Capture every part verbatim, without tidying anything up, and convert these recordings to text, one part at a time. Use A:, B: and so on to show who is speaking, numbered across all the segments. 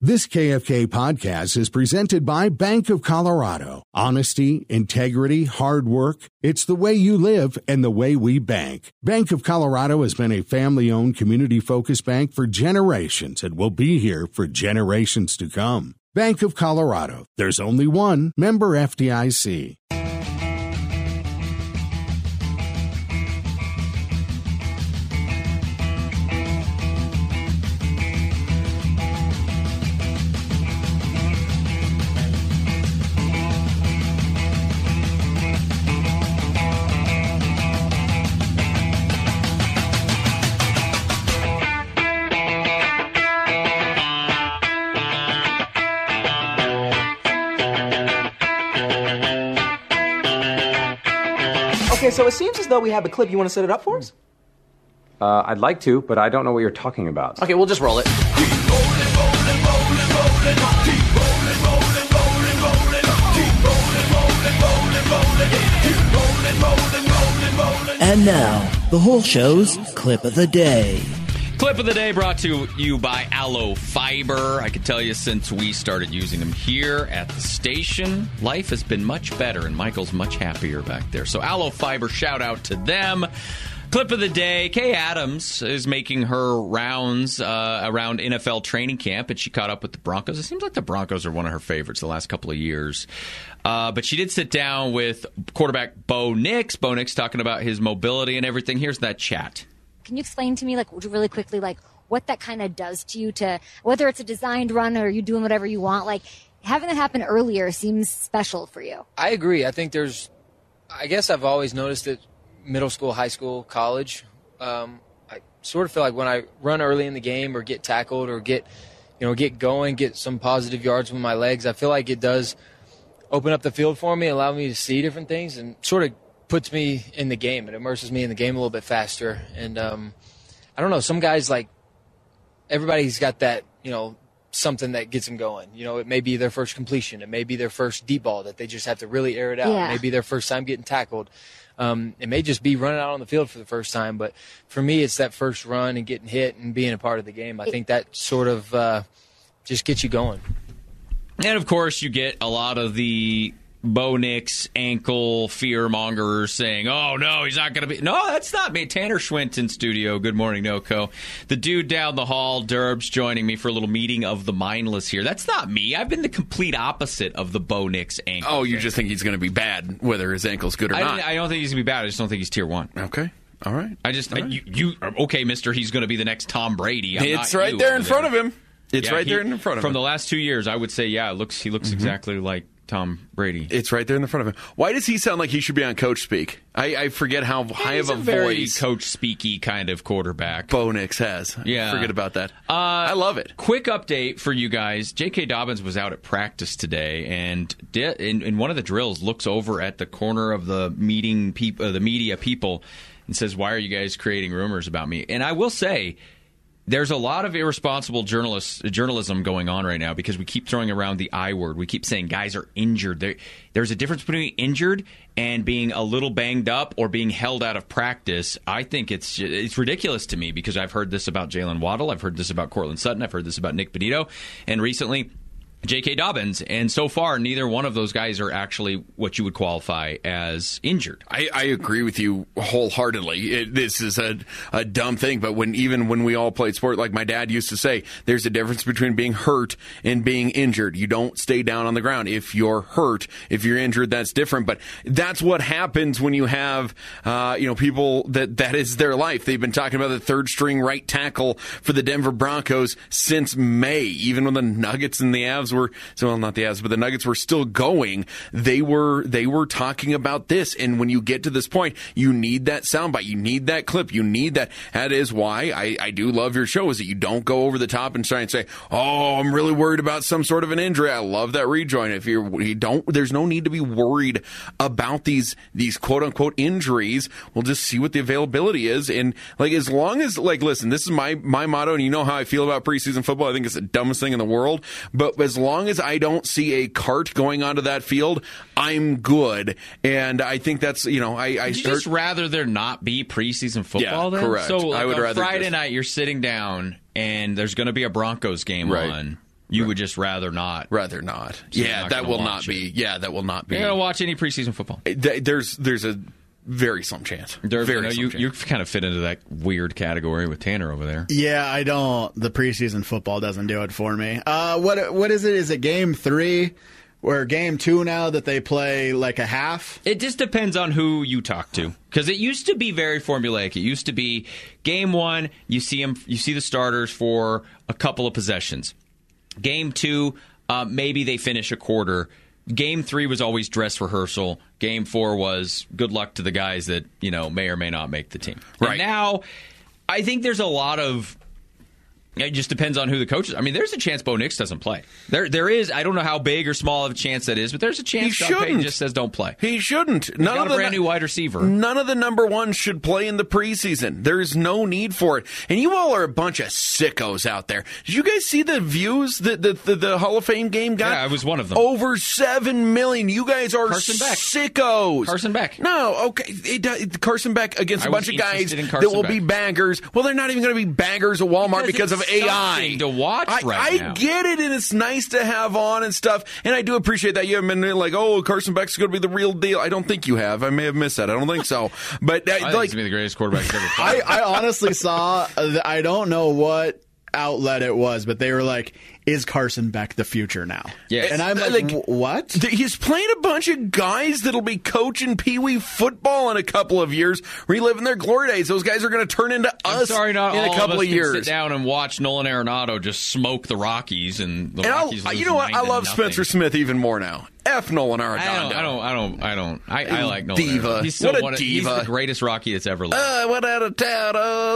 A: This K F K podcast is presented by Bank of Colorado. Honesty, integrity, hard work. It's the way you live and the way we bank. Bank of Colorado has been a family-owned, community-focused bank for generations and will be here for generations to come. Bank of Colorado. There's only one. Member F D I C.
B: Okay, so it seems as though we have a clip. You want to set it up for us?
C: Uh, I'd like to, but I don't know what you're talking about.
B: Okay, we'll just roll it.
D: And now, the whole show's clip of the day.
E: Clip of the day brought to you by Aloe Fiber. I can tell you since we started using them here at the station, life has been much better, and Michael's much happier back there. So Aloe Fiber, shout out to them. Clip of the day, Kay Adams is making her rounds uh, around N F L training camp, and she caught up with the Broncos. It seems like the Broncos are one of her favorites the last couple of years. Uh, but she did sit down with quarterback Bo Nix. Bo Nix talking about his mobility and everything. Here's that chat.
F: Can you explain to me, like, really quickly, like, what that kind of does to you, to whether it's a designed run or you doing whatever you want? Like, having that happen earlier seems special for you.
G: I agree. I think there's, I guess I've always noticed that middle school, high school, college, um, I sort of feel like when I run early in the game or get tackled or get, you know, get going, get some positive yards with my legs, I feel like it does open up the field for me, allow me to see different things, and sort of puts me in the game. It immerses me in the game a little bit faster. And um, I don't know, some guys, like, everybody's got that, you know, something that gets them going. You know, it may be their first completion. It may be their first deep ball that they just have to really air it out.
F: Yeah.
G: It may be their first time getting tackled. Um, it may just be running out on the field for the first time. But for me, it's that first run and getting hit and being a part of the game. I think that sort of uh, just gets you going.
E: And, of course, you get a lot of the Bo Nix ankle fear mongers saying, oh, no, he's not going to be. No, that's not me. Tanner Schwint in studio. Good morning, NoCo. The dude down the hall, Derbs, joining me for a little meeting of the mindless here. That's not me. I've been the complete opposite of the Bo Nix ankle.
H: Oh, you
E: thing.
H: just think he's going to be bad, whether his ankle's good or
E: I,
H: not.
E: I don't think he's going to be bad. I just don't think he's tier one.
H: Okay. All right.
E: I just,
H: All
E: I,
H: right.
E: you, you, okay, mister, he's going to be the next Tom Brady. I'm
H: It's
E: not
H: right
E: you
H: there
E: over
H: in front of him. It's
E: Yeah,
H: right
E: he-
H: there in front of
E: From
H: him.
E: the last two years, I would say, yeah, it looks he looks
H: Mm-hmm.
E: exactly like Tom Brady.
H: It's right there in the front of him. Why does he sound like he should be on coach speak? I, I forget how high
E: He's
H: of a,
E: a very
H: voice
E: coach speaky kind of quarterback.
H: Bo Nix has.
E: Yeah.
H: Forget about that.
E: Uh,
H: I love it.
E: Quick update for you guys. J K. Dobbins was out at practice today, and di- in, in one of the drills, looks over at the corner of the meeting, peop- uh, the media people, and says, "Why are you guys creating rumors about me?" And I will say, there's a lot of irresponsible journalists, journalism going on right now because we keep throwing around the I word. We keep saying guys are injured. There, there's a difference between injured and being a little banged up or being held out of practice. I think it's it's ridiculous to me because I've heard this about Jalen Waddle. I've heard this about Cortland Sutton. I've heard this about Nick Benito. And recently, J K. Dobbins, and so far, neither one of those guys are actually what you would qualify as injured.
H: I, I agree with you wholeheartedly. It, this is a, a dumb thing, but when even when we all played sport, like my dad used to say, there's a difference between being hurt and being injured. You don't stay down on the ground. If you're hurt, if you're injured, that's different. But that's what happens when you have, uh, you know, people that that is their life. They've been talking about the third string right tackle for the Denver Broncos since May, even when the Nuggets and the Avs were, so well, not the Avs, but the Nuggets were still going. They were they were talking about this, and when you get to this point, you need that soundbite, you need that clip, you need that. That is why I, I do love your show, is that you don't go over the top and try and say, "Oh, I'm really worried about some sort of an injury." I love that rejoin. If you're, you don't, there's no need to be worried about these these quote unquote injuries. We'll just see what the availability is, and like as long as like listen, this is my my motto, and you know how I feel about preseason football. I think it's the dumbest thing in the world, but as long as I don't see a cart going onto that field, I'm good. And I think that's, you know, I, I
E: Would you
H: start,
E: just rather there not be preseason football
H: Yeah,
E: then?
H: correct.
E: So like
H: I would
E: on
H: rather
E: Friday
H: just-
E: night, you're sitting down and there's going to be a Broncos game
H: Right.
E: on. You
H: right.
E: would just rather not.
H: Rather not.
E: So
H: yeah,
E: not
H: that will
E: watch
H: not
E: it.
H: be. Yeah, that will not be.
E: You're going to watch any preseason football?
H: There's there's a very slim chance.
E: There's,
H: very
E: no,
H: slim
E: you,
H: chance.
E: you kind of fit into that weird category with Tanner over there.
I: Yeah, I don't. The preseason football doesn't do it for me. Uh, what what is it? Is it game three? Or game two now that they play like a half?
E: It just depends on who you talk to, because it used to be very formulaic. It used to be game one, you see them, you see the starters for a couple of possessions. Game two, uh, maybe they finish a quarter. Game three was always dress rehearsal. Game four was good luck to the guys that you know may or may not make the team.
H: Right.
E: And now, I think there's a lot of. It just depends on who the coach is. I mean, there's a chance Bo Nix doesn't play. There, there is. I don't know how big or small of a chance that is, but there's a chance.
H: He
E: Sean Payton
H: shouldn't.
E: just says don't play.
H: He shouldn't.
E: He's
H: None
E: got
H: of
E: a
H: the
E: brand new wide receiver.
H: None of the number ones should play in the preseason. There is no need for it. And you all are a bunch of sickos out there. Did you guys see the views that the, the, the Hall of Fame game got?
E: Yeah, I was one of them.
H: Over seven million. You guys are
E: Carson Beck.
H: sickos.
E: Carson Beck.
H: No, okay. It, it, Carson Beck against
E: I
H: a bunch
E: was
H: of guys
E: interested in
H: that
E: Carson
H: will
E: Beck.
H: be baggers. Well, they're not even going to be baggers at Walmart because,
E: Because
H: of
E: it's
H: A I.
E: something to watch
H: I,
E: right
H: I
E: now.
H: get it, and it's nice to have on and stuff. And I do appreciate that. You haven't been like, oh, Carson Beck's going to be the real deal. I don't think you have. I may have missed that. I don't think so. But uh,
E: I think
H: like,
E: he's gonna be the greatest quarterback he's ever
I: I,
E: played.
I: I honestly saw, I don't know what outlet it was, but they were like, is Carson Beck the future now?
E: Yeah.
I: And I'm like,
H: Like,
I: "Wh- what?
H: th- he's playing a bunch of guys that'll be coaching Pee Wee football in a couple of years, reliving their glory days. Those guys are going to turn into
E: I'm
H: us
E: sorry, not
H: in
E: all
H: a couple
E: of us
H: of
E: can
H: years.
E: sit down and watch Nolan Arenado just smoke the Rockies and the
H: And
E: Rockies
H: I'll,
E: lose
H: you know what?
E: nine
H: I
E: to
H: love
E: nothing.
H: Spencer Smith even more now. F Nolan Arenado.
E: I don't, I don't, I don't, I don't. I, I like Nolan
H: Diva.
E: Arenado. He's still
H: What a
E: one of-
H: diva.
E: He's the greatest Rocky that's ever lived.
H: Uh, I went out of town.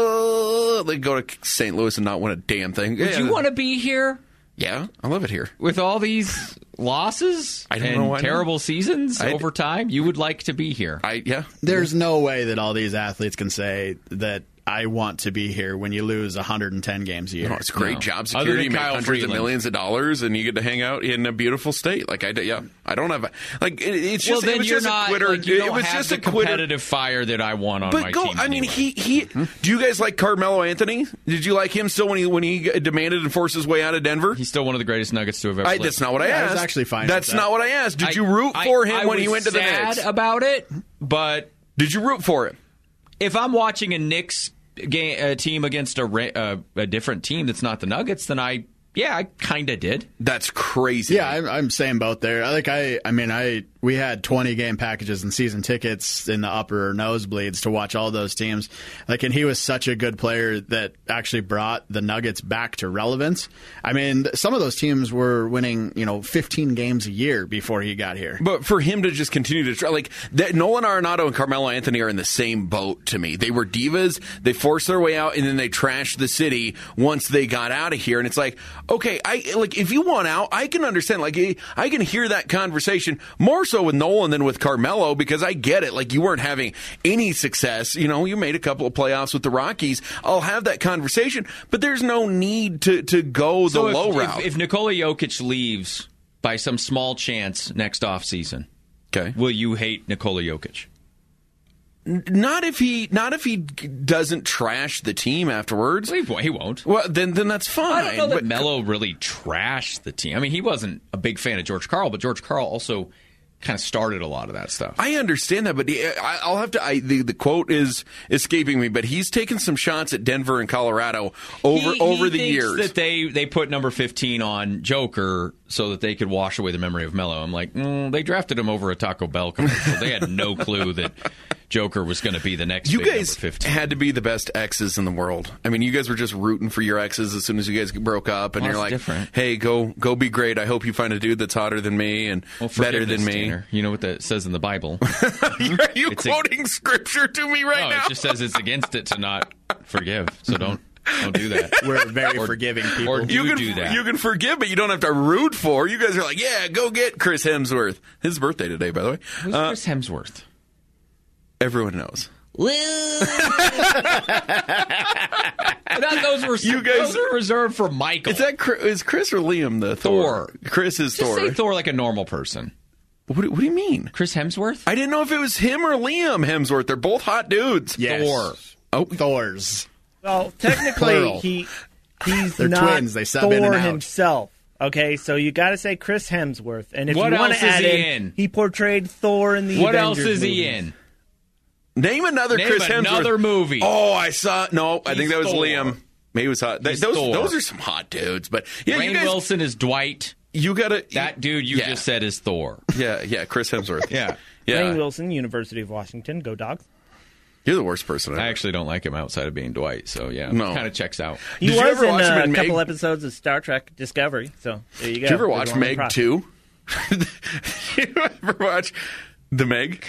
H: Oh, they go to Saint Louis and not win a damn thing.
E: Would
H: Yeah.
E: you want to be here
H: Yeah, I love it here.
E: with all these losses
H: I don't
E: and
H: know why not.
E: terrible seasons
H: I-
E: over time? You would like to be here.
H: I yeah.
I: There's no way that all these athletes can say that I want to be here when you lose one hundred ten games a year.
H: No, it's great
E: No.
H: job
E: Other
H: security.
E: than
H: You make
E: Kyle
H: hundreds
E: Freeland.
H: of millions of dollars, and you get to hang out in a beautiful state. Like I, d- yeah, I don't have a, like it, it's just.
E: well, then
H: it was
E: you're
H: just
E: not.
H: a quitter.
E: Like, you
H: it
E: don't
H: was
E: have
H: just
E: the
H: a quitter.
E: competitive fire that I want on
H: But
E: my
H: go.
E: team.
H: I mean,
E: anyway.
H: he he. Do you guys like Carmelo Anthony? Did you like him still when he when he demanded and forced his way out of Denver?
E: He's still one of the greatest Nuggets to have ever
H: I,
E: lived.
H: that's not what I
I: Yeah, I
H: asked.
I: was actually fine
H: That's
I: with that.
H: not what I asked. Did
E: I-
H: you root
E: I-
H: for him
E: I
H: when he
E: was
H: went to the
E: sad
H: Knicks?
E: about it, but
H: Did you root for him?
E: if I'm watching a Knicks game, a team against a, ra- uh, a different team that's not the Nuggets, then I, yeah, I kind of did.
H: That's crazy.
I: Yeah, I'm, I'm same boat there. I Like I, I mean, I we had twenty game packages and season tickets in the upper nosebleeds to watch all those teams. Like, and he was such a good player that actually brought the Nuggets back to relevance. I mean, some of those teams were winning, you know, fifteen games a year before he got here.
H: But for him to just continue to try, like that, Nolan Arenado and Carmelo Anthony are in the same boat to me. They were divas. They forced their way out, and then they trashed the city once they got out of here. And it's like, okay, I like if you want out, I can understand. Like I can hear that conversation more so with Nolan than with Carmelo because I get it. Like you weren't having any success. You know, you made a couple of playoffs with the Rockies. I'll have that conversation, but there's no need to to go the
E: So if,
H: low
E: if,
H: route.
E: If Nikola Jokic leaves by some small chance next offseason,
H: okay.
E: will you hate Nikola Jokic?
H: Not if he, not if he doesn't trash the team afterwards.
E: Well, he, he won't.
H: Well, then then that's fine.
E: I don't know that
H: but-
E: Melo really trashed the team. I mean, he wasn't a big fan of George Karl, but George Karl also kind of started a lot of that stuff.
H: I understand that, but he- I- I'll have to. I, the the quote is escaping me, but he's taken some shots at Denver and Colorado over
E: He-
H: over
E: he
H: the
E: thinks
H: years.
E: that they they put number fifteen on Joker so that they could wash away the memory of Melo. I'm like, mm, they drafted him over a Taco Bell commercial. They had no clue that Joker was going to be the next.
H: You
E: big
H: guys
E: number fifteen.
H: had to be the best exes in the world. I mean, you guys were just rooting for your exes as soon as you guys broke up, and
E: Well,
H: you're
E: that's
H: like,
E: different.
H: "Hey, go go be great. I hope you find a dude that's hotter than me and
E: Well,
H: better than
E: forgiveness,
H: me."
E: Tanner. You know what that says in the Bible?
H: Are you
E: It's a-
H: quoting scripture to me right
E: No,
H: now?
E: it just says it's against it to not forgive. So don't don't do that.
I: We're very
E: Or-
I: forgiving people.
E: or do
H: you can
E: do that.
H: you can forgive, but you don't have to root for. You guys are like, "Yeah, go get Chris Hemsworth." His birthday today, by the way.
E: Who's
H: Uh,
E: Chris Hemsworth?
H: everyone knows.
E: That, those were
H: You guys-
E: those are reserved for Michael.
H: Is that Chris, is Chris or Liam the Thor?
E: Thor.
H: Chris is
E: Just
H: Thor.
E: say Thor like a normal person.
H: What, do- what do you mean?
E: Chris Hemsworth?
H: I didn't know if it was him or Liam Hemsworth. They're both hot dudes.
I: Yes.
E: Thor.
H: Oh,
I: Thors.
J: Well, technically,
I: Plural.
J: he he's
I: They're
J: not
I: twins. They sub
J: Thor
I: in and out.
J: himself. Okay, so you got to say Chris Hemsworth, and if
E: What
J: you want
E: else
J: to
E: is
J: add
E: he
J: in,
E: in?
J: he portrayed Thor in the
E: What
J: Avengers
E: else is he
J: movies.
E: in?
H: Name another
E: Name
H: Chris Hemsworth.
E: another movie.
H: Oh, I saw. No, I
E: He's
H: think that was
E: Thor.
H: Liam. Maybe it was hot. Th-
E: He's
H: Those,
E: Thor.
H: those are some hot dudes. But yeah,
E: Rainn
H: you guys.
E: Wilson is Dwight.
H: You gotta.
E: That dude you
H: yeah.
E: just said is Thor.
H: Yeah, yeah, Chris Hemsworth.
E: Yeah.
H: yeah.
J: Rainn Wilson, University of Washington. Go Dogs.
H: You're the worst person ever.
E: I actually don't like him outside of being Dwight, so yeah,
H: No.
E: kind of checks out.
J: He
H: Did you
J: was
H: ever
J: in
H: watch him
J: uh,
H: in
J: a couple
H: Meg?
J: episodes of Star Trek Discovery. So there you go.
H: Did you ever
J: They're
H: watch
J: going in
H: Meg
J: process.
H: two? you ever watch The Meg?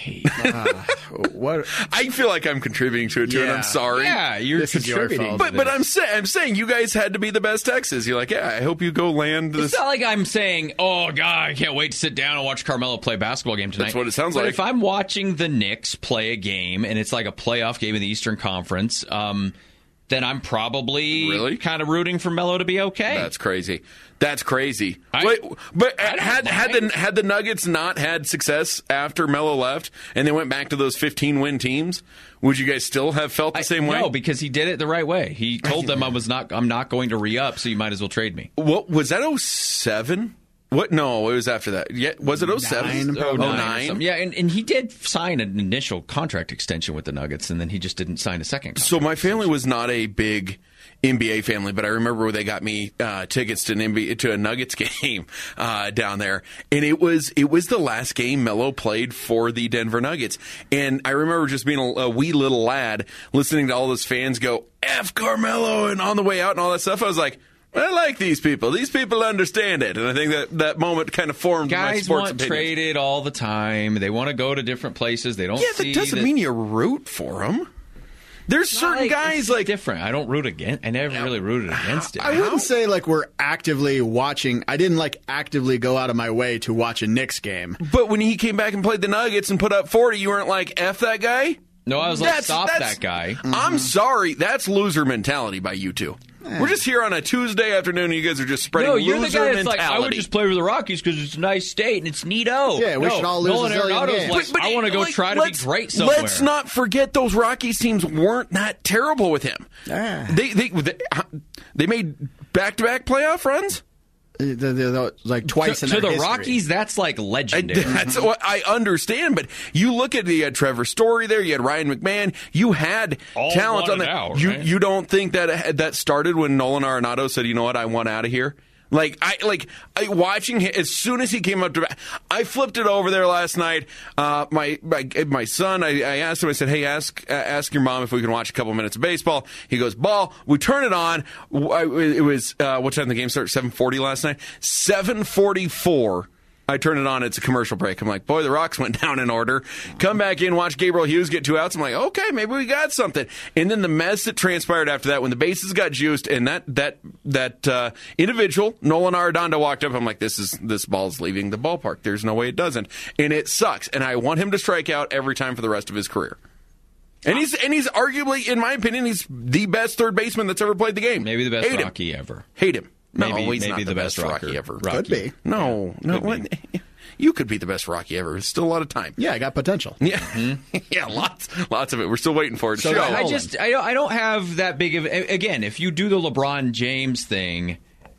I: Uh, what?
H: I feel like I'm contributing to it too, and
I: Yeah.
H: I'm sorry.
E: Yeah, you're
I: This is your
E: contributing.
I: fault.
E: to
H: But but
E: this.
H: I'm saying I'm saying you guys had to be the best Texas. You're like, yeah, I hope you go land this.
E: It's not like I'm saying, oh, God, I can't wait to sit down and watch Carmelo play a basketball game tonight.
H: That's what it sounds
E: but
H: like.
E: if I'm watching the Knicks play a game and it's like a playoff game in the Eastern Conference, um, then I'm probably
H: Really?
E: kind of rooting for Melo to be okay.
H: That's crazy. That's crazy.
E: I-
H: Wait, but
E: I don't
H: had had the
E: mind.
H: had the Nuggets not had success after Melo left, and they went back to those fifteen win teams, would you guys still have felt the
E: I-
H: same way?
E: No, because he did it the right way. He told them I was not. I'm not going to re up, so you might as well trade me.
H: What was that? oh seven? What? No, it was after that. Yeah, was it oh seven?
I: Nine,
H: oh
I: probably.
E: or
H: nine?
E: something. Yeah, and, and he did sign an initial contract extension with the Nuggets, and then he just didn't sign a second contract.
H: So my family was not a big N B A family, but I remember when they got me uh, tickets to an N B A, to a Nuggets game uh, down there, and it was it was the last game Melo played for the Denver Nuggets, and I remember just being a, a wee little lad listening to all those fans go "F Carmelo" and on the way out and all that stuff. I was like, I like these people. These people understand it, and I think that that moment kind of formed my
E: Guys
H: sports
E: want
H: opinion.
E: traded all the time. They want to go to different places. They don't.
H: Yeah,
E: see
H: that doesn't
E: that-
H: mean you root for them. There's certain
E: Like,
H: guys
E: it's
H: like
E: different. I don't root against. I never really rooted against it.
I: I wouldn't say like we're actively watching. I didn't like actively go out of my way to watch a Knicks game.
H: But when he came back and played the Nuggets and put up forty, you weren't like, F that guy?
E: No, I was like, stop that guy.
H: I'm sorry. That's loser mentality by you two. We're just here on a Tuesday afternoon and you guys are just spreading
E: No, you're the
H: loser
E: guy that's like,
H: mentality.
E: I would just play with the Rockies because it's a nice state and it's neato.
I: Yeah, we
E: no,
I: should all lose
E: Nolan
I: a zillion
E: Arenado's
I: games.
E: like,
H: But- but
E: I want to go
H: like,
E: try to be
H: let's-
E: great somewhere.
H: Let's not forget those Rockies teams weren't that terrible with him.
I: Ah.
H: They, they, they, they made back-to-back playoff runs?
I: The- the- the- like twice
E: to,
I: in
E: to
I: their
E: the
I: history.
E: Rockies, that's like
H: I,
E: legendary.
H: that's what I understand, but you look at the you had Trevor Story there, you had Ryan McMahon, you had
E: All
H: talent on
E: wanted
H: that.
E: out,
H: you
E: right?
H: you don't think that that started when Nolan Arenado said, "You know what, I want out of here." Like I like I, watching him as soon as he came up to bat, I flipped it over there last night. Uh, my, my my son, I, I asked him. I said, "Hey, ask uh, ask your mom if we can watch a couple minutes of baseball." He goes, "Ball." We turn it on. It was uh, what time the game started? seven forty last night. seven forty-four. I turn it on. It's a commercial break. I'm like, boy, the Rocks went down in order. Come back in, watch Gabriel Hughes get two outs. I'm like, okay, maybe we got something. And then the mess that transpired after that, when the bases got juiced, and that that that uh, individual, Nolan Arenado, walked up. I'm like, this is this ball's leaving the ballpark. There's no way it doesn't, and it sucks. And I want him to strike out every time for the rest of his career. And he's and he's arguably, in my opinion, he's the best third baseman that's ever played the game.
E: Maybe the best
H: Hate him.
E: Rocky ever.
H: Hate him. No,
E: Maybe,
H: he's
E: maybe
H: not
E: the,
H: the
E: best,
H: best
E: rocker,
H: Rocky ever.
E: Rocky.
I: Could be.
H: No, no.
E: Could
H: What?
E: be.
H: You could be the best Rocky ever. There's still a lot of time.
I: Yeah, I got potential.
H: Yeah, yeah, lots, lots of it. We're still waiting for it.
I: So
H: Show.
E: I just I don't, I don't have that big of again. If you do the LeBron James thing,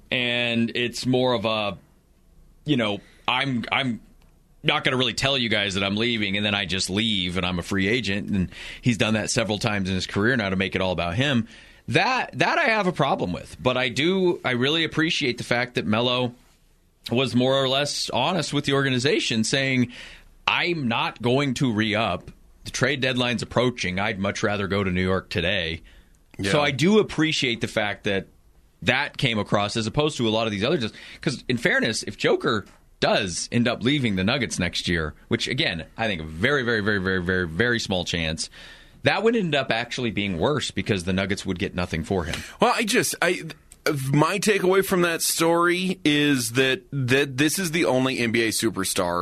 E: and it's more of a, you know, I'm I'm not going to really tell you guys that I'm leaving, and then I just leave, and I'm a free agent, and he's done that several times in his career now to make it all about him. That that I have a problem with, but I do I really appreciate the fact that Melo was more or less honest with the organization, saying, I'm not going to re-up. The trade deadline's approaching. I'd much rather go to New York today.
H: Yeah.
E: So I do appreciate the fact that that came across as opposed to a lot of these others. Because in fairness, if Joker does end up leaving the Nuggets next year, which, again, I think a very, very, very, very, very, very small chance, that would end up actually being worse because the Nuggets would get nothing for him.
H: Well, I just I. My takeaway from that story is that that this is the only N B A superstar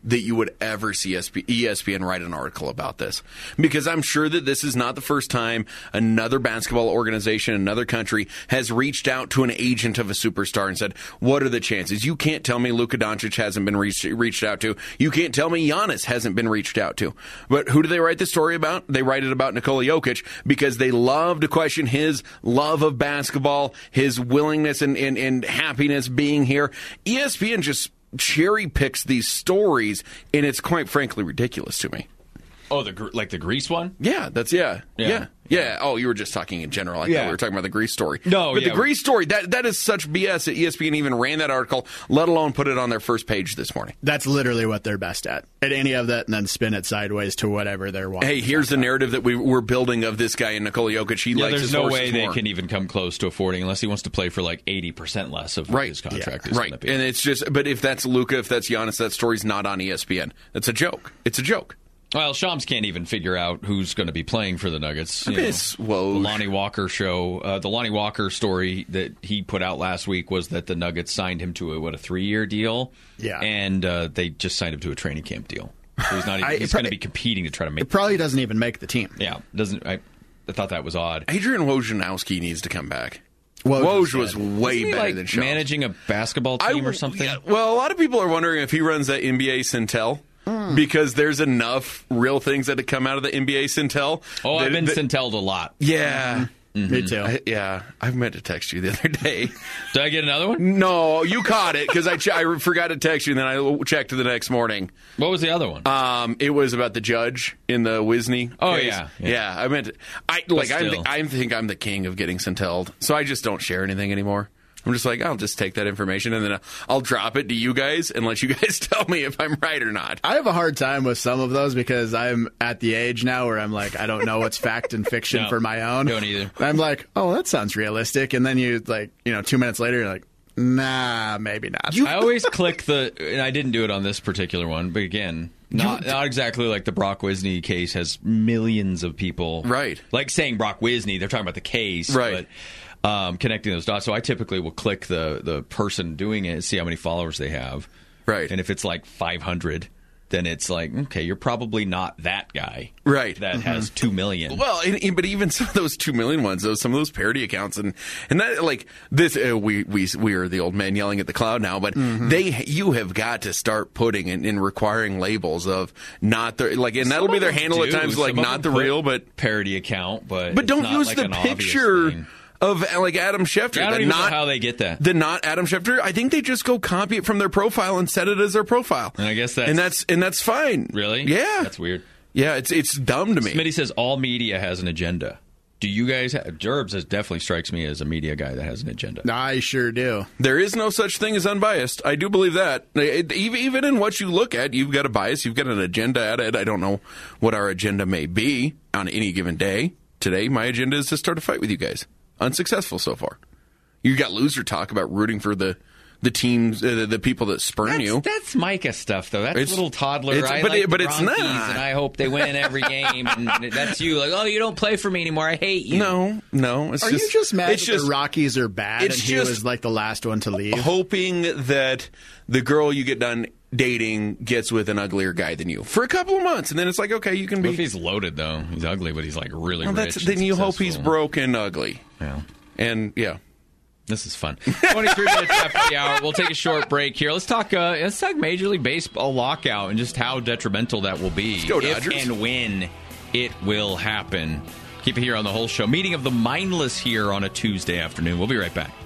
H: that you would ever see E S P N write an article about this, because I'm sure that this is not the first time another basketball organization, another country, has reached out to an agent of a superstar and said, what are the chances? You can't tell me Luka Doncic hasn't been reached, reached out to. You can't tell me Giannis hasn't been reached out to. But who do they write the story about? They write it about Nikola Jokic because they love to question his love of basketball, his willingness and, and, and happiness being here. E S P N just cherry picks these stories, and it's quite frankly ridiculous to me.
E: Oh, the like the Greece one?
H: Yeah, that's yeah, yeah, yeah. yeah. Oh, you were just talking in general. I yeah. thought we were talking about the Greece story.
E: No,
H: but
E: yeah.
H: the Greece story that that is such B S that E S P N even ran that article, let alone put it on their first page this morning.
I: That's literally what they're best at. At any of that, and then spin it sideways to whatever they're wanting.
H: Hey, here's the about. narrative that we, we're building of this guy in Nikola Jokic. He
E: yeah,
H: likes
E: there's
H: his
E: no
H: horses
E: way they
H: more.
E: can even come close to affording unless he wants to play for like eighty percent less of what
H: right.
E: his contract
H: yeah.
E: is
H: right.
E: going to be.
H: And it's just, but if that's Luka, if that's Giannis, that story's not on E S P N. That's a joke. It's a joke.
E: Well, Shams can't even figure out who's going to be playing for the Nuggets. You
H: Miss
E: know, the Lonnie Walker show, uh, the Lonnie Walker story that he put out last week was that the Nuggets signed him to a what a three-year deal.
I: Yeah,
E: and uh, they just signed him to a training camp deal. So he's not. Even,
I: I,
E: he's going to be competing to try to make.
I: It probably doesn't even make the team.
E: Yeah, doesn't. I, I thought that was odd.
H: Adrian Wojnarowski needs to come back.
I: Woj,
H: Woj was way
E: Isn't he,
H: better
E: like,
H: than Shams.
E: managing a basketball team
H: I,
E: or something.
H: Yeah, well, a lot of people are wondering if he runs that N B A Centel. Because there's enough real things that have come out of the N B A Centel.
E: Oh,
H: that,
E: I've been
H: that,
E: Centelled a lot.
H: Yeah.
I: Mm-hmm. Me too.
H: I, yeah. I meant to text you the other day.
E: Did I get another one?
H: No, you caught it because I, ch- I forgot to text you, and then I checked the next morning.
E: What was the other one?
H: Um, It was about the judge in the Wisney
E: Oh,
H: case.
E: yeah,
H: yeah.
E: yeah.
H: I meant to, I like I
E: still.
H: I think I'm the king of getting Centelled, so I just don't share anything anymore. I'm just like, I'll just take that information and then I'll drop it to you guys and let you guys tell me if I'm right or not.
I: I have a hard time with some of those because I'm at the age now where I'm like, I don't know what's fact and fiction
E: no,
I: for my own.
E: Don't either.
I: I'm like, oh, that sounds realistic. And then you, like, you know, two minutes later, you're like, nah, maybe not.
E: I always click the, and I didn't do it on this particular one, but again, not not exactly like the Brock Wisney case has millions of people.
H: Right.
E: Like saying Brock Wisney, they're talking about the case.
H: Right.
E: But um, connecting those dots. So I typically will click the, the person doing it and see how many followers they have.
H: Right.
E: And if it's like five hundred, then it's like, okay, you're probably not that guy.
H: Right.
E: That
H: mm-hmm.
E: has two million.
H: Well, and, and, but even some of those two million ones, those some of those parody accounts, and and that like this, uh, we we we are the old man yelling at the cloud now, but mm-hmm. they you have got to start putting and, and requiring labels of not the like, and
E: some
H: that'll be their handle
E: do.
H: at times, like
E: some
H: not the real, but
E: parody account, but
H: but don't
E: it's
H: use
E: not
H: the
E: like an
H: picture.
E: thing.
H: Of like Adam Schefter.
E: Yeah, I don't
H: the
E: even
H: not,
E: know how they get that.
H: The not Adam Schefter. I think they just go copy it from their profile and set it as their profile.
E: And I guess that's
H: and that's and that's fine.
E: Really?
H: Yeah,
E: that's weird.
H: Yeah, it's it's dumb to me.
E: Smitty says all media has an agenda. Do you guys? Have, Gerbs has definitely strikes me as a media guy that has an agenda.
I: I sure do.
H: There is no such thing as unbiased. I do believe that. It, even even in what you look at, you've got a bias. You've got an agenda at it. I don't know what our agenda may be on any given day. Today, my agenda is to start a fight with you guys. Unsuccessful so far. You got loser talk about rooting for the the teams, uh, the, the people that spurn
E: that's,
H: you.
E: That's Micah stuff, though. That's
H: it's,
E: little toddler.
H: It's,
E: I
H: but
E: like
H: it, but
E: the
H: it's
E: Bronchies,
H: not.
E: And I hope they win every game. And that's you. Like, oh, you don't play for me anymore. I hate you.
H: No, no. It's
I: are
H: just,
I: you just mad
H: it's
I: that
H: just,
I: the Rockies are bad and
H: it's
I: he
H: just
I: was like the last one to leave?
H: Hoping that the girl you get done dating gets with an uglier guy than you for a couple of months, and then it's like, okay, you can be.
E: What if he's loaded though? He's ugly, but he's like really
H: well,
E: rich.
H: That's, then you
E: successful.
H: hope he's broke and ugly.
E: Yeah,
H: and yeah.
E: This is fun. twenty-three minutes after the hour. We'll take a short break here. Let's talk. Uh, let's talk Major League Baseball lockout and just how detrimental that will be.
H: Let's go,
E: if
H: Dodgers.
E: and when it will happen. Keep it here on the whole show. Meeting of the mindless here on a Tuesday afternoon. We'll be right back.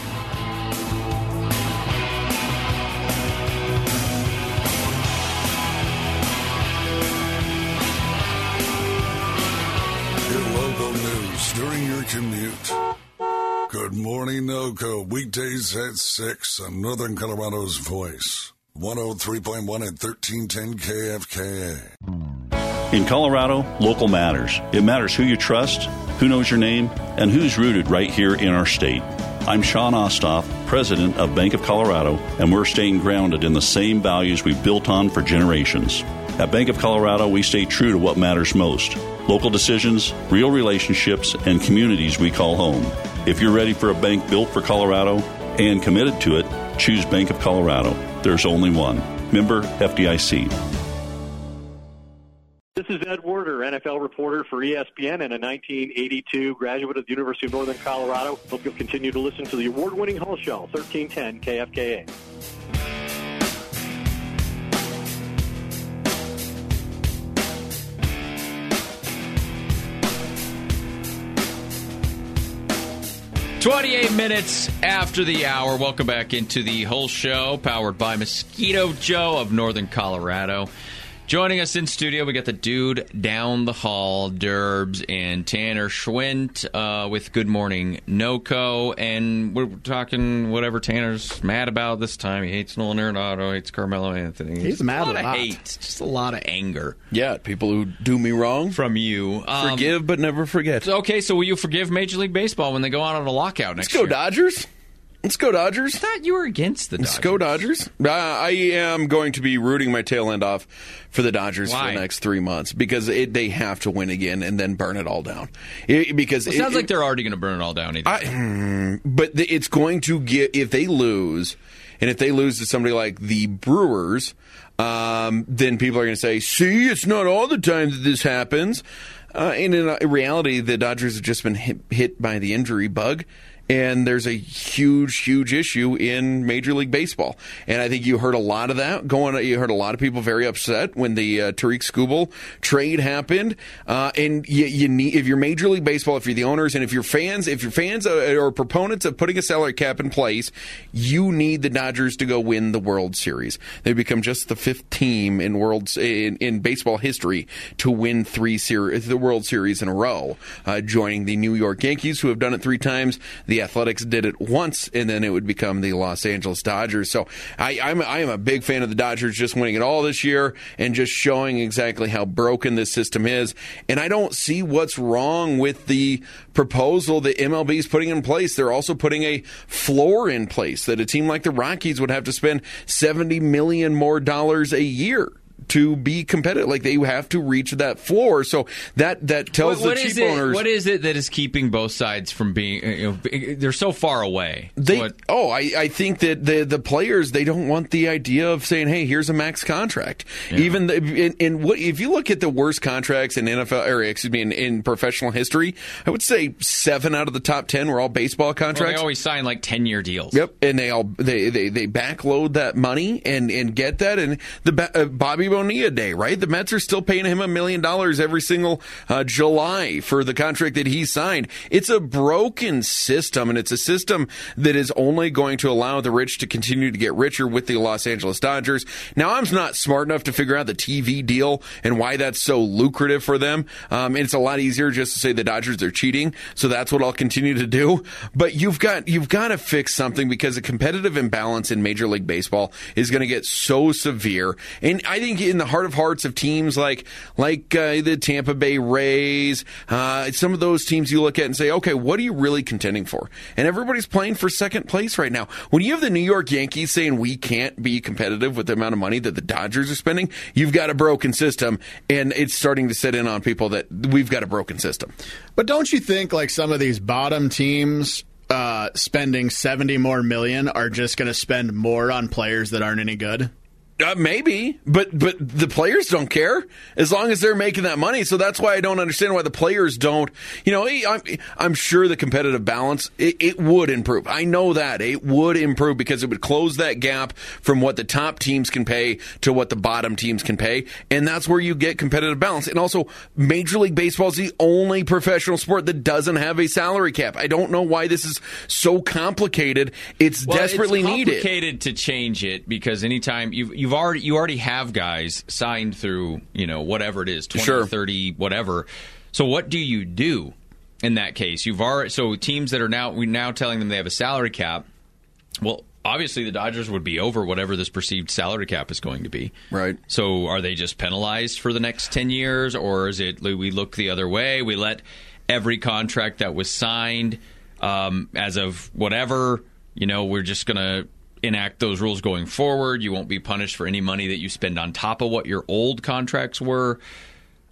K: Your local news during your commute. Good morning, NOCO. Weekdays at six on Northern Colorado's Voice. one oh three point one at thirteen ten K F K A.
L: In Colorado, local matters. It matters who you trust, who knows your name, and who's rooted right here in our state. I'm Sean Ostoff, president of Bank of Colorado, and we're staying grounded in the same values we've built on for generations. At Bank of Colorado, we stay true to what matters most: local decisions, real relationships, and communities we call home. If you're ready for a bank built for Colorado and committed to it, choose Bank of Colorado. There's only one. Member F D I C.
M: This is Ed Werder, N F L reporter for E S P N and a nineteen eighty-two graduate of the University of Northern Colorado. Hope you'll continue to listen to the award-winning Hull Show, thirteen ten K F K A.
E: twenty-eight minutes after the hour. Welcome back into the Hull Show, powered by Mosquito Joe of Northern Colorado. Joining us in studio, we got the dude down the hall, Derbs, and Tanner Schwint uh, with Good Morning NoCo. And we're talking whatever Tanner's mad about this time. He hates Nolan Arenado, hates Carmelo Anthony.
I: He's
E: just
I: mad
E: a lot.
I: a lot.
E: of hate, just a lot of anger.
H: Yeah, people who do me wrong.
E: From you. Um,
H: Forgive but never forget.
E: Okay, so will you forgive Major League Baseball when they go out on a lockout next
H: year?
E: Let's
H: go Dodgers. Let's go Dodgers.
E: I thought you were against the Dodgers.
H: Let's go Dodgers. Uh, I am going to be rooting my tail end off for the Dodgers
E: Why?
H: for the next three months because it, they have to win again and then burn it all down. It, because
E: well, it sounds it, like they're already going to burn it all down. Either.
H: I, but it's going to get, if they lose, and if they lose to somebody like the Brewers, um, then people are going to say, see, it's not all the time that this happens. Uh, and in reality, the Dodgers have just been hit, hit by the injury bug. And there's a huge, huge issue in Major League Baseball. And I think you heard a lot of that going. You heard a lot of people very upset when the uh, Tariq Skubal trade happened. Uh, and you, you need, if you're Major League Baseball, if you're the owners, and if you're fans, if you're fans or proponents of putting a salary cap in place, you need the Dodgers to go win the World Series. They become just the fifth team in world in, in baseball history to win three series, the World Series in a row, uh, joining the New York Yankees, who have done it three times. The Athletics did it once, and then it would become the Los Angeles Dodgers. So I, I'm, I am a big fan of the Dodgers just winning it all this year and just showing exactly how broken this system is. And I don't see what's wrong with the proposal that M L B is putting in place. They're also putting a floor in place that a team like the Rockies would have to spend seventy million dollars more dollars a year to be competitive. Like, they have to reach that floor. So that that tells
E: what, what
H: the cheap
E: it,
H: owners.
E: What is it that is keeping both sides from being? You know, they're so far away.
H: They
E: what,
H: oh, I, I think that the the players, they don't want the idea of saying, hey, here's a max contract. Yeah. Even the, in, in what if you look at the worst contracts in N F L or excuse me in, in professional history, I would say seven out of the top ten were all baseball contracts.
E: Well, they always sign like ten year deals.
H: Yep, and they all they they, they backload that money and, and get that. And the uh, Bobby Bonilla day, right? The Mets are still paying him a million dollars every single uh, July for the contract that he signed. It's a broken system, and it's a system that is only going to allow the rich to continue to get richer with the Los Angeles Dodgers. Now, I'm not smart enough to figure out the T V deal and why that's so lucrative for them. Um, and it's a lot easier just to say the Dodgers are cheating, so that's what I'll continue to do. But you've got you've got to fix something, because a competitive imbalance in Major League Baseball is going to get so severe. And I think in the heart of hearts of teams like like uh, the Tampa Bay Rays, uh, some of those teams you look at and say, okay, what are you really contending for? And everybody's playing for second place right now. When you have the New York Yankees saying we can't be competitive with the amount of money that the Dodgers are spending, you've got a broken system, and it's starting to set in on people that we've got a broken system.
I: But don't you think like some of these bottom teams uh, spending seventy more million are just going to spend more on players that aren't any good?
H: Uh, maybe, but but the players don't care as long as they're making that money. So that's why I don't understand why the players don't. You know, I'm, I'm sure the competitive balance, it, it would improve. I know that. It would improve because it would close that gap from what the top teams can pay to what the bottom teams can pay. And that's where you get competitive balance. And also, Major League Baseball is the only professional sport that doesn't have a salary cap. I don't know why this is so complicated. It's
E: well,
H: desperately
E: it's
H: needed.
E: It's complicated to change it because anytime you've, you've already you already have guys signed through, you know, whatever it is, twenty,
H: sure.
E: thirty, whatever. So what do you do in that case? You've already so teams that are now we're now telling them they have a salary cap. Well, obviously the Dodgers would be over whatever this perceived salary cap is going to be.
H: Right.
E: So are they just penalized for the next ten years, or is it we look the other way? We let every contract that was signed um, as of whatever, you know, we're just going to enact those rules going forward. You won't be punished for any money that you spend on top of what your old contracts were.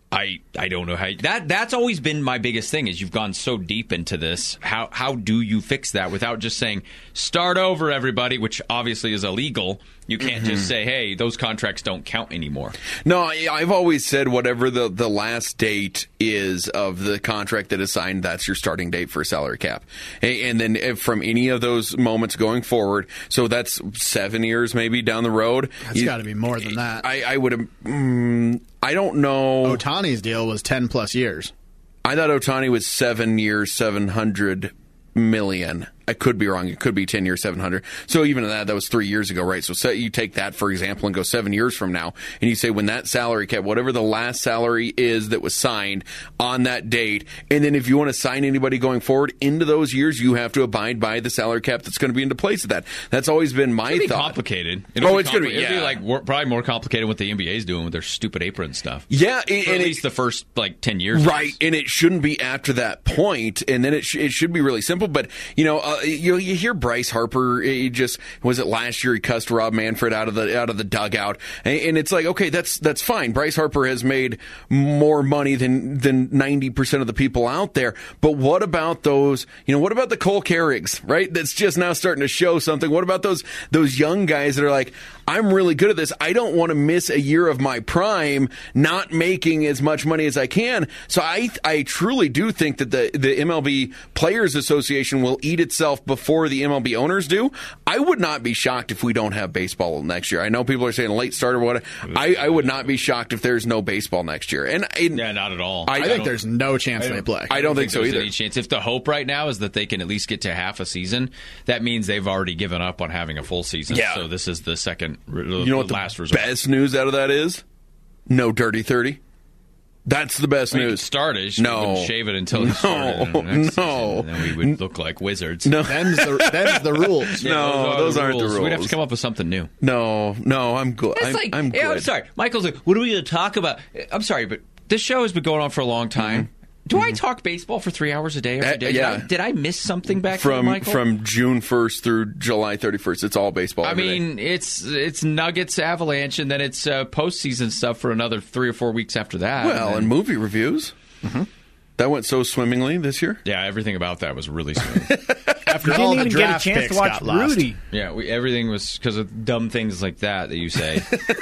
E: I, I don't know how that that's always been my biggest thing is you've gone so deep into this. How how do you fix that without just saying start over everybody, which obviously is illegal. You can't mm-hmm. just say, hey, those contracts don't count anymore.
H: No, I've always said whatever the, the last date is of the contract that is signed, that's your starting date for a salary cap. And then from any of those moments going forward, so that's seven years maybe down the road.
I: It's got to be more than that.
H: I, I would have... Mm, I don't know.
I: Ohtani's deal was ten plus years.
H: I thought Ohtani was seven years, seven hundred million. I could be wrong. It could be ten years, seven hundred. So even that, that was three years ago, right? So say you take that, for example, and go seven years from now, and you say when that salary cap, whatever the last salary is that was signed on that date, and then if you want to sign anybody going forward into those years, you have to abide by the salary cap that's going to be into place of that. That's always been my
E: it'll be
H: thought.
E: Complicated. It'll
H: oh,
E: be
H: it's going to be, yeah.
E: It'll be like more, probably more complicated what the N B A is doing with their stupid apron stuff.
H: Yeah.
E: And,
H: and
E: at
H: it,
E: least the first, like, ten years.
H: Right. And it shouldn't be after that point, and then it, sh- it should be really simple. But, you know, uh, you, you hear Bryce Harper, he just was it last year he cussed Rob Manfred out of the out of the dugout, and, and it's like, okay, that's that's fine. Bryce Harper has made more money than than ninety percent of the people out there, but what about those, you know, what about the Cole Carriggs, right? That's just now starting to show something. What about those those young guys that are like, I'm really good at this. I don't want to miss a year of my prime not making as much money as I can. So I I truly do think that the the M L B Players Association will eat itself before the M L B owners do. I would not be shocked if we don't have baseball next year. I know people are saying late start or what. I, I would not be shocked if there's no baseball next year. And, and
E: yeah, not at all.
I: I, I think there's no chance
E: I
I: they play.
H: I don't think, think so either.
E: Any chance. If the hope right now is that they can at least get to half a season, that means they've already given up on having a full season.
H: Yeah.
E: So this is the second, the
H: you know what
E: last
H: the
E: resort.
H: Best news out of that is no Dirty thirty. That's the best
E: we
H: news.
E: Started.
H: No,
E: we shave it until it
H: no,
E: started. The next
H: no.
E: Season, and then we would look like wizards.
H: No,
I: them's the, them's the rules.
E: Yeah,
H: no,
E: those, are
H: those
E: the
H: aren't
E: rules.
H: the rules.
E: We'd have to come up with something new.
H: No, no, I'm good.
E: It's
H: I'm,
E: like,
H: I'm
E: yeah,
H: good.
E: I'm sorry. Michael's like, what are we going to talk about? I'm sorry, but this show has been going on for a long time. Mm-hmm. Do mm-hmm. I talk baseball for three hours a day every day?
H: Uh,
E: did,
H: yeah.
E: I, did I miss something back
H: from
E: there, Michael?
H: From June first through July thirty-first, it's all baseball.
E: I
H: every
E: mean,
H: day.
E: it's it's Nuggets, Avalanche, and then it's uh, postseason stuff for another three or four weeks after that.
H: Well,
E: and, then,
H: and movie reviews. Mm-hmm. That went so swimmingly this year.
E: Yeah, everything about that was really smooth.
I: After
J: you
I: all
J: didn't
I: the
J: even
I: draft
J: get a chance
I: picks
J: to watch
I: got lost.
J: Rudy.
E: Yeah, we, everything was because of dumb things like that that you say.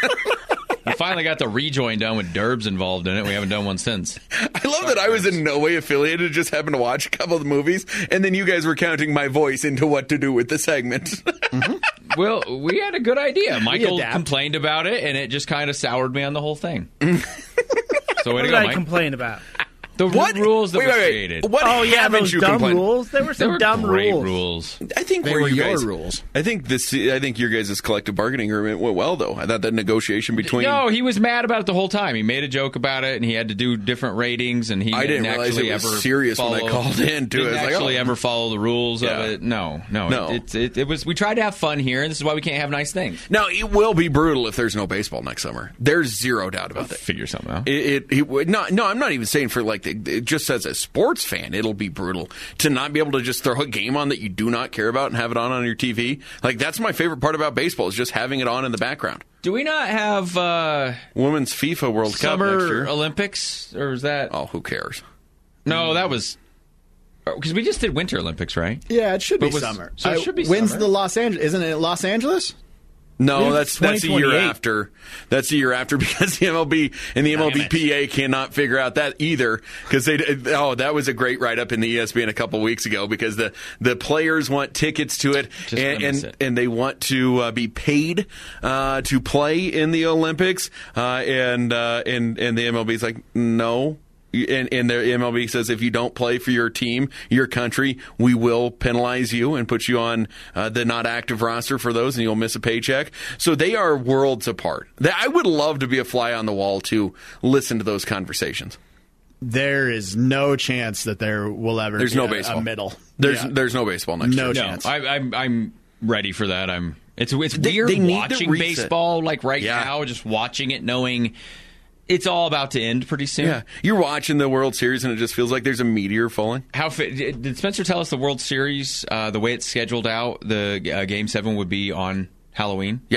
E: We finally got the rejoin done with Derbs involved in it. We haven't done one since.
H: I love that I was in no way affiliated, just happened to watch a couple of the movies, and then you guys were counting my voice into what to do with the segment.
E: Mm-hmm. Well, we had a good idea. Michael complained about it, and it just kind of soured me on the whole thing. So way
J: what
E: to
J: did
E: go,
J: I
E: Mike.
J: complain about?
E: The
H: What?
E: rules that
H: Wait,
E: were
H: wait, wait.
E: created.
H: What
J: oh yeah,
H: haven't
J: those
H: you
J: dumb
H: complained?
J: rules. There were some
E: They were
J: dumb
E: great
J: rules.
E: rules.
H: I think
I: They
H: where
I: were
H: you
I: your
H: guys,
I: rules.
H: I think this. I think your guys' collective bargaining agreement went well, though. I thought that negotiation between.
E: No, he was mad about it the whole time. He made a joke about it, and he had to do different ratings, and he
H: I didn't
E: didn't
H: realize
E: actually
H: it was
E: ever
H: serious when I
E: follow,
H: called in, too.
E: Didn't
H: I was like,
E: actually
H: oh.
E: ever follow the rules
H: Yeah.
E: of it. No, no,
H: No.
E: It, it, it was. We tried to have fun here, and this is why we can't have nice things.
H: Now it will be brutal if there's no baseball next summer. There's zero doubt about that.
E: Figure something out.
H: It, it, it no, no, I'm not even saying for like the, it just as a sports fan, it'll be brutal to not be able to just throw a game on that you do not care about and have it on on your T V. Like that's my favorite part about baseball is just having it on in the background.
E: Do we not have uh,
H: Women's FIFA World Cup
E: Summer
H: next year?
E: Olympics, or is that?
H: Oh, who cares?
E: No, that was because we just did Winter Olympics, right?
I: Yeah, it should
E: But
I: be
E: was-
I: summer.
E: so it
I: I-
E: should be
I: When's
E: summer.
I: the Los Angeles? Isn't it Los Angeles?
H: No,
J: It's
H: that's that's the year
J: twenty twenty-eight.
H: after. That's the year after because the M L B and the M L B P A cannot figure out that either. Because they oh that was a great write up in the E S P N a couple weeks ago because the, the players want tickets to it
E: Just
H: and
E: gonna miss
H: and,
E: it.
H: and they want to uh, be paid uh, to play in the Olympics uh, and uh, and and the M L B's like no. And, and the M L B says if you don't play for your team, your country, we will penalize you and put you on uh, the not active roster for those, and you'll miss a paycheck. So they are worlds apart. I would love to be a fly on the wall to listen to those conversations.
I: There is no chance that there will ever
H: There's
I: be
H: no
I: a,
H: baseball.
I: a middle.
H: There's
I: Yeah.
H: there's no baseball next
I: No
H: year.
E: No,
I: chance.
E: I, I'm I'm ready for that. I'm. It's it's
H: They-
E: weird
H: they need to
E: watching
H: reset.
E: baseball like right
H: Yeah.
E: now, just watching it, knowing it's all about to end pretty soon.
H: Yeah, you're watching the World Series and it just feels like there's a meteor falling.
E: How fi- did Spencer tell us the World Series, uh, the way it's scheduled out, the uh, Game Seven would be on Halloween?
H: Yeah.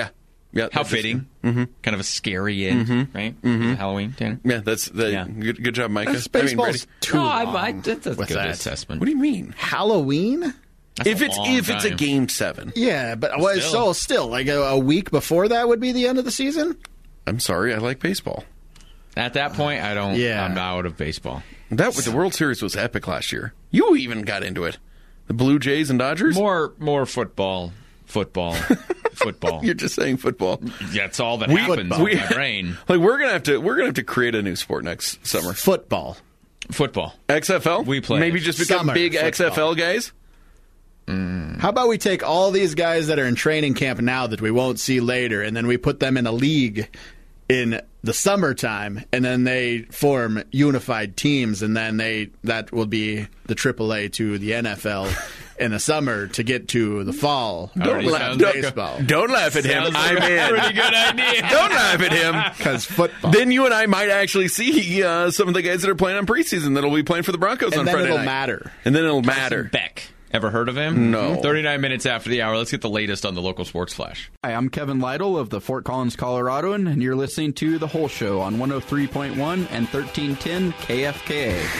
H: Yeah,
E: How fitting. Mm-hmm. Kind of a scary end,
H: mm-hmm.
E: right?
H: Mm-hmm.
E: Halloween, Tanner?
H: Yeah, that's the
E: Yeah.
H: good, good job, Micah.
I: That's baseball's too
E: No,
I: long
E: I, I, that's a
I: with
E: good
I: that.
E: assessment.
H: What do you mean?
I: Halloween?
E: That's
H: if
E: a
H: it's
E: long
H: if it's a
E: time.
H: game seven.
I: Yeah, but well,
E: Still.
I: so still, like a, a week before that would be the end of the season?
H: I'm sorry, I like baseball.
E: At that point, I don't.
I: Yeah.
E: I'm out of baseball.
H: That the World Series was epic last year. You even got into it. The Blue Jays and Dodgers?
E: More, more football, football, football.
H: You're just saying football.
E: That's all that
H: We-
E: happens
H: we-
E: in my brain.
H: Like we're gonna have to we're gonna have to create a new sport next summer.
I: Football.
E: Football.
H: X F L?
E: We play
H: Maybe
E: it.
H: just become
I: Summer
H: big
I: football.
H: X F L guys?
I: How about we take all these guys that are in training camp now that we won't see later, and then we put them in a league in the summertime, and then they form unified teams, and then they that will be the triple A to the N F L in the summer to get to the fall.
H: Don't laugh,
E: sounds
H: don't,
I: baseball.
H: don't laugh at him.
E: Sounds
H: I'm
E: like a
H: in.
E: pretty good idea.
H: Don't laugh at him.
I: Because football.
H: Then you and I might actually see uh, some of the guys that are playing on preseason that'll be playing for the Broncos
I: and
H: on
I: then
H: Friday
I: it'll
H: night.
I: matter.
H: And then it'll matter.
E: Beck. Ever heard of him?
H: No.
E: thirty-nine minutes after the hour. Let's get the latest on the local sports flash.
N: Hi, I'm Kevin Lytle of the Fort Collins Coloradoan, and you're listening to The Whole Show on one oh three point one and thirteen ten K F K A.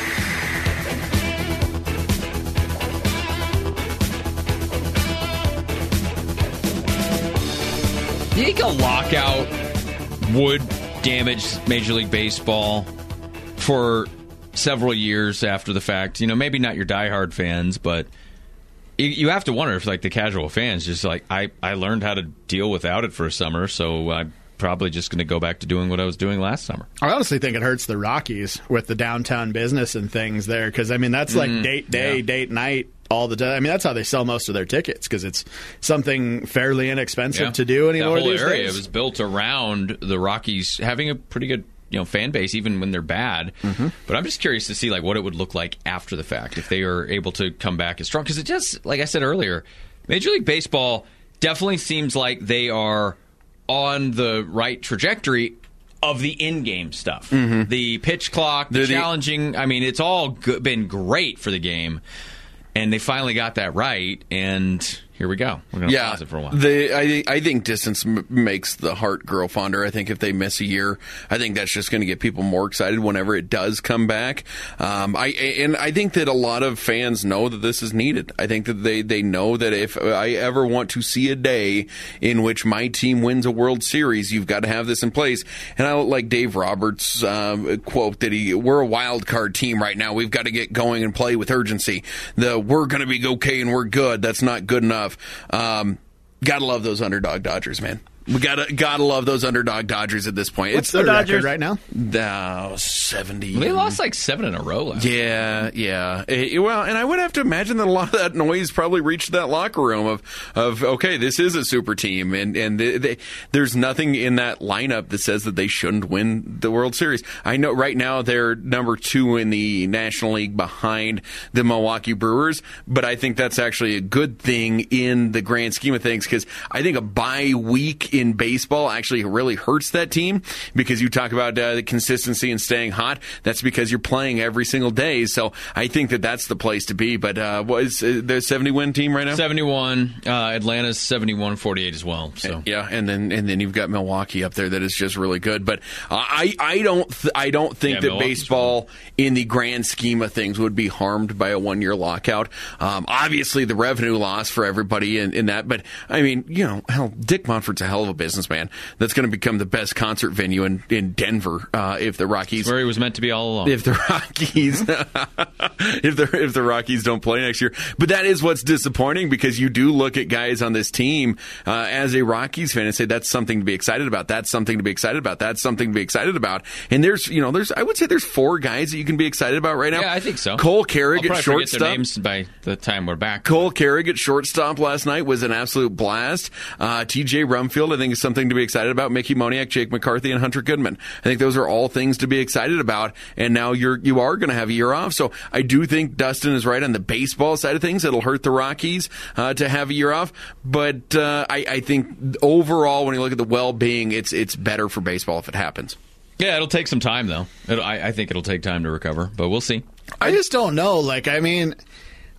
E: Do you think a lockout would damage Major League Baseball for several years after the fact? You know, maybe not your diehard fans, but you, you have to wonder if, like, the casual fans just like, I, I learned how to deal without it for a summer, so I'm probably just going to go back to doing what I was doing last summer.
I: I honestly think it hurts the Rockies with the downtown business and things there, because I mean that's like
E: Mm,
I: date day,
E: yeah.
I: date night all the time. I mean that's how they sell most of their tickets, because it's something fairly inexpensive
E: Yeah.
I: to do anymore
E: That whole
I: these
E: area
I: days.
E: was built around the Rockies having a pretty good, you know, fan base even when they're bad.
I: Mm-hmm.
E: But I'm just curious to see like what it would look like after the fact if they are able to come back as strong, because it just, like I said earlier, Major League Baseball definitely seems like they are on the right trajectory of the in-game stuff.
H: Mhm.
E: The pitch clock, the
H: They're the-
E: challenging, I mean, it's all go- been great for the game. And they finally got that right, and here we go. We're going to
H: Yeah,
E: pause it for a while.
H: the, I, I think distance m- makes the heart grow fonder. I think if they miss a year, I think that's just going to get people more excited whenever it does come back. Um, I and I think that a lot of fans know that this is needed. I think that they, they know that if I ever want to see a day in which my team wins a World Series, you've got to have this in place. And I like Dave Roberts' um, quote that he, we're a wild card team right now. We've got to get going and play with urgency. The we're going to be okay and we're good. That's not good enough. Um, gotta love those underdog Dodgers, man. We gotta gotta love those underdog Dodgers at this point.
I: What's
H: it's
I: their
H: the
I: record right now?
H: Now seventy.
E: They lost like seven in a row last
H: Yeah, yeah. Eh, well, and I would have to imagine that a lot of that noise probably reached that locker room of, of okay, this is a super team, and and they, they, there's nothing in that lineup that says that they shouldn't win the World Series. I know right now they're number two in the National League behind the Milwaukee Brewers, but I think that's actually a good thing in the grand scheme of things, because I think a bye week in baseball actually really hurts that team, because you talk about uh, the consistency and staying hot. That's because you're playing every single day. So I think that that's the place to be. But uh, what is uh, the seventy win team right now?
E: seventy-one. Uh, Atlanta's seventy-one forty-eight as well. So
H: yeah, and then and then you've got Milwaukee up there that is just really good. But uh, I I don't th- I don't think
E: Yeah,
H: that
E: Milwaukee's
H: baseball in the grand scheme of things would be harmed by a one year lockout. Um, obviously, the revenue loss for everybody in, in that. But I mean, you know, hell, Dick Monfort's a hell of a businessman. That's going to become the best concert venue in in Denver uh, if the Rockies.
E: That's where he was meant to be all along.
H: If the Rockies, if the if the Rockies don't play next year, but that is what's disappointing, because you do look at guys on this team uh, as a Rockies fan and say that's something to be excited about. That's something to be excited about. That's something to be excited about. And there's you know there's I would say there's four guys that you can be excited about right now.
E: Yeah, I think so.
H: Cole Carrick
E: I'll
H: at
E: probably forget their
H: shortstop.
E: names by the time we're back.
H: Cole Carrick at shortstop last night was an absolute blast. Uh, T J Rumfield, I think, is something to be excited about. Mickey Moniak, Jake McCarthy, and Hunter Goodman. I think those are all things to be excited about. And now you're you are going to have a year off. So I do think Dustin is right on the baseball side of things. It'll hurt the Rockies uh, to have a year off. But uh, I, I think overall, when you look at the well-being, it's it's better for baseball if it happens.
E: Yeah, it'll take some time though. It'll, I, I think it'll take time to recover, but we'll see.
I: I just don't know. Like, I mean,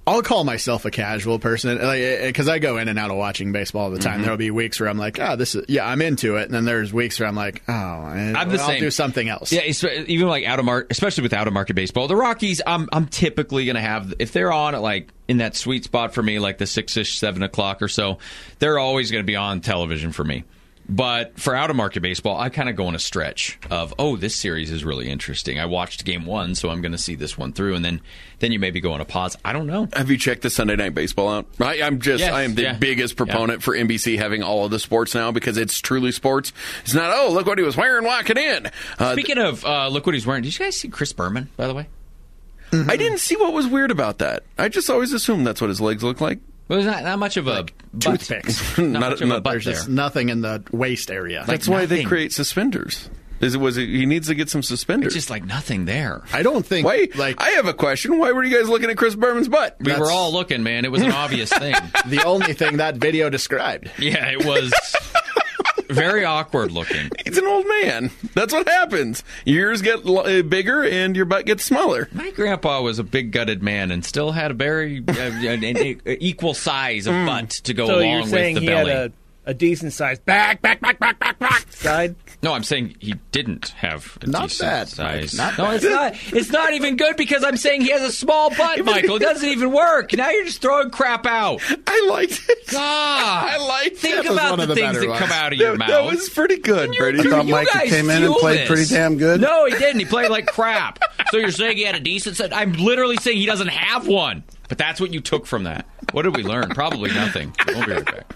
I: I'll call myself a casual person, like, because I go in and out of watching baseball all the time.
E: Mm-hmm.
I: There'll be weeks where I'm like, oh, this is, yeah, I'm into it. And then there's weeks where I'm like, oh, I,
E: I'm the
I: I'll
E: same.
I: do something else.
E: Yeah, it's, even like out of market, especially with out of market baseball. The Rockies, I'm I'm typically going to have, if they're on at like in that sweet spot for me, like the six-ish, seven o'clock or so, they're always going to be on television for me. But for out-of-market baseball, I kind of go on a stretch of, oh, this series is really interesting. I watched game one, so I'm going to see this one through, and then then you maybe go on a pause. I don't know.
H: Have you checked the Sunday Night Baseball out? I, I'm just,
E: Yes,
H: I am the
E: yeah.
H: biggest proponent
E: Yeah.
H: for N B C having all of the sports now because it's truly sports. It's not, oh, look what he was wearing walking in. Uh,
E: Speaking of, uh, look what he's wearing. Did you guys see Chris Berman, by the way?
H: I didn't see what was weird about that. I just always assumed that's what his legs look like.
E: Well, there's not, not much of a butt.
I: Toothpicks.
E: Not,
H: Not-
E: much of a
H: not-
E: butt
I: There's
E: there.
I: just nothing in the waist area.
H: That's
E: Like
H: why they
E: nothing.
H: create suspenders. Is it was it, he needs to get some suspenders?
E: It's just like nothing there.
I: I don't think.
H: Wait,
I: like
H: I have a question. Why were you guys looking at Chris Berman's butt?
E: We were all looking, man. It was an obvious thing.
I: the only thing that video described.
E: Yeah, it was very awkward looking.
H: He's an old man. That's what happens. Your ears get l- uh, bigger and your butt gets smaller.
E: My grandpa was a big-gutted man and still had a very uh, an, an equal size of butt to go
J: So
E: along
J: you're saying
E: with the
J: he
E: belly.
J: had a, a decent sized back, back, back, back, back, back side?
E: No, I'm saying he didn't have a
I: Not
E: decent
I: bad,
E: size.
I: Mike. Not
E: no,
I: bad.
E: it's not. It's not even good because I'm saying he has a small butt, Michael. It doesn't even work. Now you're just throwing crap out.
H: I liked it.
E: God,
H: I liked
E: think
H: it.
I: was
E: about
I: one
E: the
I: of the
E: things
I: better
E: that
I: ones.
E: come out of your
H: That,
E: mouth.
H: that was pretty good, Brady.
E: You-
O: I thought
E: you
O: Mikey
E: guys
O: came in and
E: fuel
O: played
E: this.
O: pretty damn good.
E: No, he didn't. He played like crap. So you're saying he had a decent set? I'm literally saying he doesn't have one. But that's what you took from that. What did we learn? Probably nothing. We'll be right back.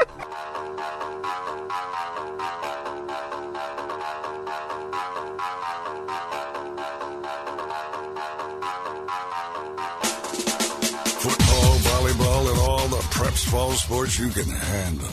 K: Football, volleyball, and all the preps fall sports you can handle.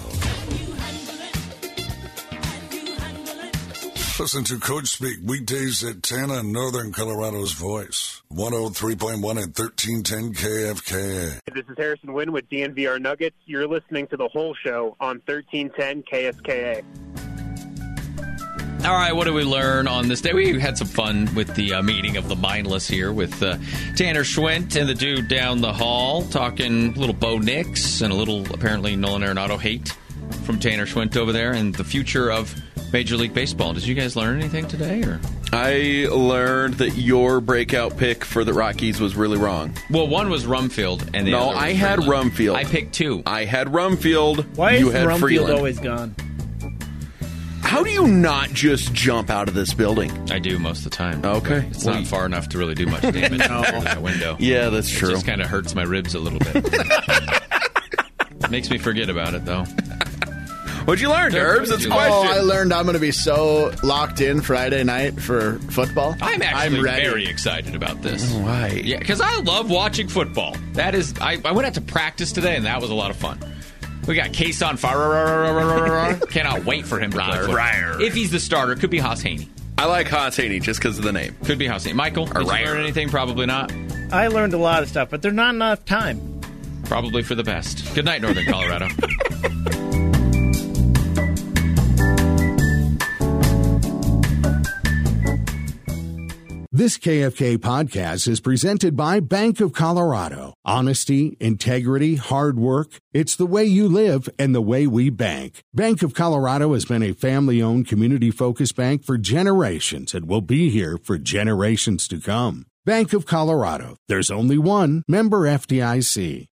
K: Listen to Coach speak weekdays at ten on Northern Colorado's Voice. one oh three point one and thirteen ten K F K A.
P: This is Harrison Wynn with D N V R Nuggets. You're listening to The Whole Show on thirteen ten K S K A.
E: All right, what did we learn on this day? We had some fun with the uh, meeting of the mindless here with uh, Tanner Schwint and the dude down the hall talking a little Bo Nix and a little, apparently, Nolan Arenado hate from Tanner Schwint over there and the future of Major League Baseball. Did you guys learn anything today? Or
H: I learned that your breakout pick for the Rockies was really wrong.
E: Well, one was Rumfield, and the
H: no,
E: other was
H: I had
E: Freeland.
H: Rumfield.
E: I picked two.
H: I had Rumfield.
J: Why
H: you
J: is
H: had
J: Rumfield
H: Freeland.
J: always gone?
H: How do you not just jump out of this building?
E: I do most of the time.
H: Okay.
E: It's
H: Well,
E: not far enough to really do much damage
J: No.
E: through that window.
H: Yeah, that's
E: It
H: true.
E: just kind of hurts my ribs a little bit. Makes me forget about it, though.
H: What'd you learn, Derbs? That's a question.
I: Oh, I learned I'm going to be so locked in Friday night for football.
E: I'm actually
I: I'm ready.
E: very excited about this.
H: Why?
E: Yeah, because I love watching football. That is, I, I went out to practice today, and that was a lot of fun. We got Case on fire. Cannot wait for him to play football. If he's the starter, could be Haas Haney.
H: I like Haas Haney just because of the name.
E: Could be Haas Haney. Michael, did you learn anything? Probably not.
J: I learned a lot of stuff, but there's not enough time.
E: Probably for the best. Good night, Northern Colorado.
A: This K F K podcast is presented by Bank of Colorado. Honesty, integrity, hard work. It's the way you live and the way we bank. Bank of Colorado has been a family-owned, community-focused bank for generations and will be here for generations to come. Bank of Colorado. There's only one. Member F D I C.